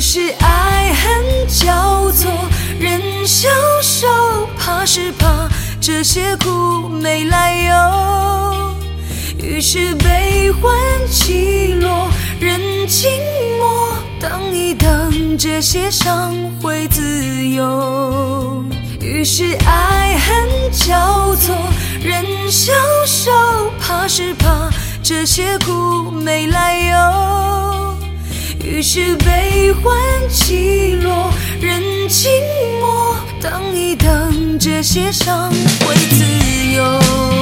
是爱恨交错，人消瘦，怕是怕这些苦没来由。于是悲欢起落，人静默，等一等，这些伤会自由。于是爱恨交错，人消瘦，怕是怕这些苦没来由。于是悲欢起落，人静默，等一等，这些伤会自由。